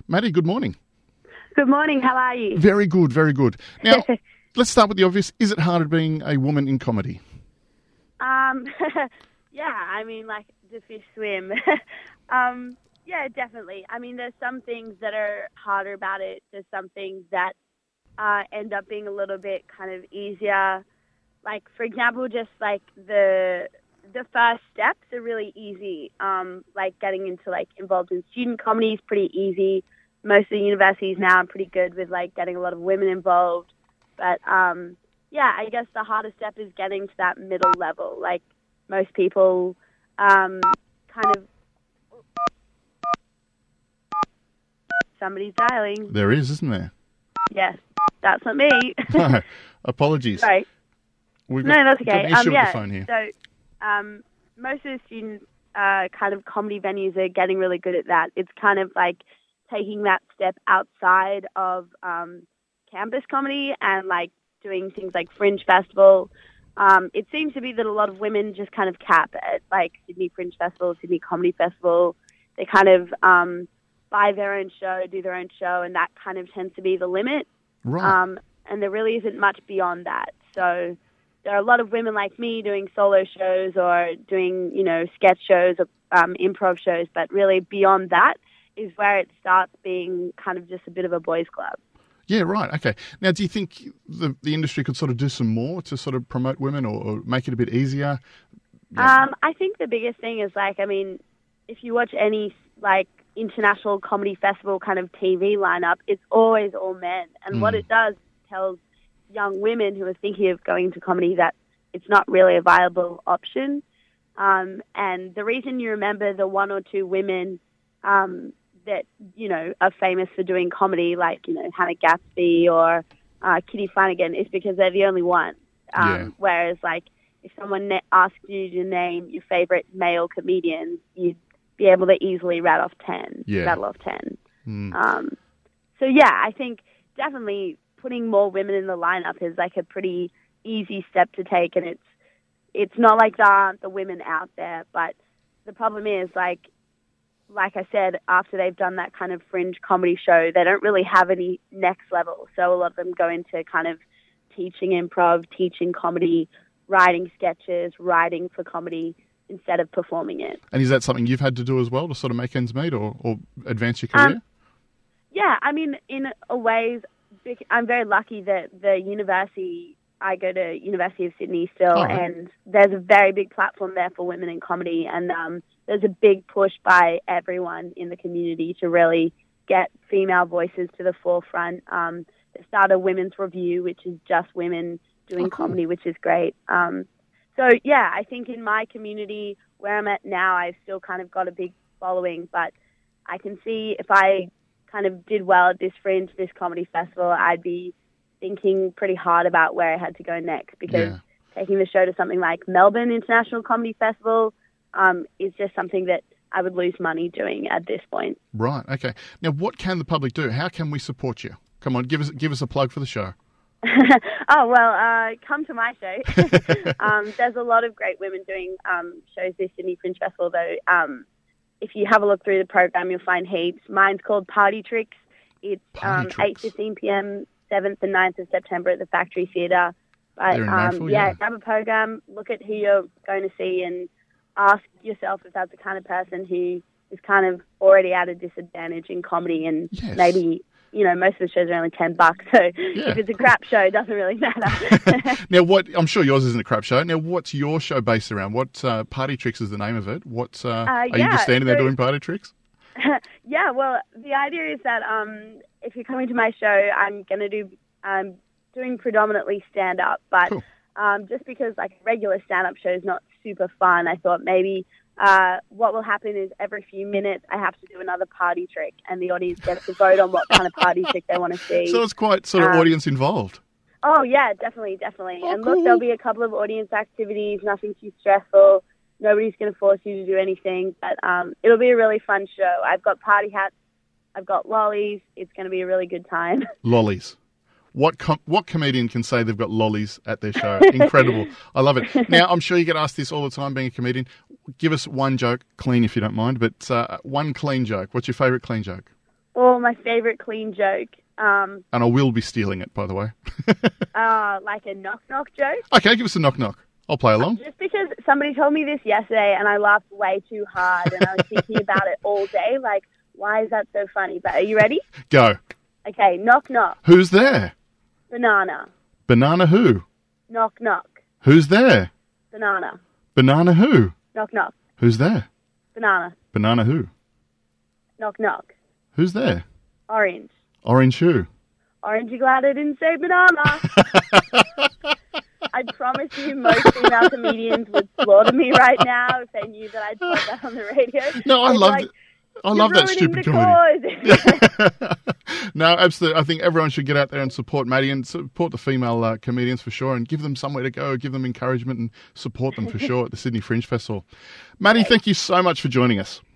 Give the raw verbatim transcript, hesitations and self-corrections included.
Maddie, good morning. Good morning. How are you? Very good, very good. Now, let's start with the obvious. Is it harder being a woman in comedy? Um, yeah, I mean, like, the fish swim. um, yeah, definitely. I mean, there's some things that are harder about it. There's some things that uh, end up being a little bit kind of easier. Like, for example, just like the the first steps are really easy. Um, like getting into like involved in student comedy is pretty easy. Most of the universities now are pretty good with like getting a lot of women involved. But um, yeah, I guess the hardest step is getting to that middle level. Like most people um, kind of... Somebody's dialing. There is, isn't there? Yes, that's not me. No, apologies. Sorry. We've no, got, that's okay. got an issue um, with yeah, the phone here. So um, most of the student uh, kind of comedy venues are getting really good at that. It's kind of like taking that step outside of um, campus comedy and like doing things like Fringe Festival. Um, it seems to be that a lot of women just kind of cap at like Sydney Fringe Festival, Sydney Comedy Festival. They kind of um, buy their own show, do their own show, and that kind of tends to be the limit. Right. Um, and there really isn't much beyond that. So there are a lot of women like me doing solo shows or doing, you know, sketch shows or um, improv shows, but really beyond that is where it starts being kind of just a bit of a boys' club. Yeah, right. Okay. Now, do you think the the industry could sort of do some more to sort of promote women or, or make it a bit easier? Yeah. Um, I think the biggest thing is like, I mean, if you watch any like international comedy festival kind of T V lineup, it's always all men. And mm. what it does tells young women who are thinking of going into comedy that it's not really a viable option. Um, and the reason you remember the one or two women um, that, you know, are famous for doing comedy, like, you know, Hannah Gatsby or uh, Kitty Flanagan, is because they're the only one. Um, yeah. Whereas, like, if someone ne- asked you to name your favorite male comedians, you'd be able to easily rattle off ten. Yeah. Rattle off ten. Mm. Um, so, yeah, I think definitely putting more women in the lineup is like a pretty easy step to take, and it's it's not like there aren't the women out there, but the problem is, like like I said, after they've done that kind of fringe comedy show, they don't really have any next level. So a lot of them go into kind of teaching improv, teaching comedy, writing sketches, writing for comedy instead of performing it. And is that something you've had to do as well to sort of make ends meet or, or advance your career? Um, yeah, I mean, in a ways, I'm very lucky that the university, I go to University of Sydney still, oh. and there's a very big platform there for women in comedy, and um, there's a big push by everyone in the community to really get female voices to the forefront. Um, they started a women's review, which is just women doing oh, cool. comedy, which is great. Um, so, yeah, I think in my community, where I'm at now, I've still kind of got a big following, but I can see if I kind of did well at this fringe, this comedy festival, I'd be thinking pretty hard about where I had to go next, because yeah. taking the show to something like Melbourne International Comedy Festival um, is just something that I would lose money doing at this point. Right. Okay. Now, what can the public do? How can we support you? Come on, give us give us a plug for the show. oh, well, uh, come to my show. um, there's a lot of great women doing um, shows this Sydney Fringe Festival, though. Um, if you have a look through the program, you'll find heaps. Mine's called Party Tricks. It's um, eight fifteen p.m., seventh and ninth of September at the Factory Theatre. But um, Marshall, yeah, yeah, grab a program, look at who you're going to see, and ask yourself if that's the kind of person who is kind of already at a disadvantage in comedy, and yes. maybe, you know, most of the shows are only ten bucks, so yeah. if it's a crap show, it doesn't really matter. Now, what I'm sure yours isn't a crap show. Now, what's your show based around? What uh, Party Tricks is the name of it? What uh, uh, are yeah, you just standing there so, doing party tricks? yeah, well, the idea is that um, if you're coming to my show, I'm going to do um, doing predominantly stand-up, but cool. um, just because like a regular stand-up show is not super fun, I thought maybe uh, what will happen is every few minutes I have to do another party trick, and the audience gets to vote on what kind of party trick they want to see. So it's quite sort of um, audience involved. Oh, yeah, definitely, definitely. Oh, and cool. look, there'll be a couple of audience activities, nothing too stressful. Nobody's going to force you to do anything, but um, it'll be a really fun show. I've got party hats. I've got lollies. It's going to be a really good time. Lollies. What com- what comedian can say they've got lollies at their show? Incredible. I love it. Now, I'm sure you get asked this all the time being a comedian. Give us one joke, clean if you don't mind, but uh, one clean joke. What's your favourite clean joke? Oh, my favourite clean joke. Um, And I will be stealing it, by the way. uh, like a knock-knock joke. Okay, give us a knock-knock. I'll play along. Just because somebody told me this yesterday and I laughed way too hard and I was thinking about it all day. Like, why is that so funny? But are you ready? Go. Okay, knock-knock. Who's there? Banana. Banana who? Knock-knock. Who's there? Banana. Banana who? Knock-knock. Who's there? Banana. Banana who? Knock-knock. Who's there? Orange. Orange who? Orange, you glad I didn't say banana. I promise you most female comedians would slaughter me right now if they knew that I'd told that on the radio. No, I It's love like, it. I "You're love that ruining stupid the comedy. cause." No, absolutely. I think everyone should get out there and support Maddie and support the female uh, comedians for sure and give them somewhere to go, give them encouragement and support them for sure at the Sydney Fringe Festival. Maddie, thank you so much for joining us.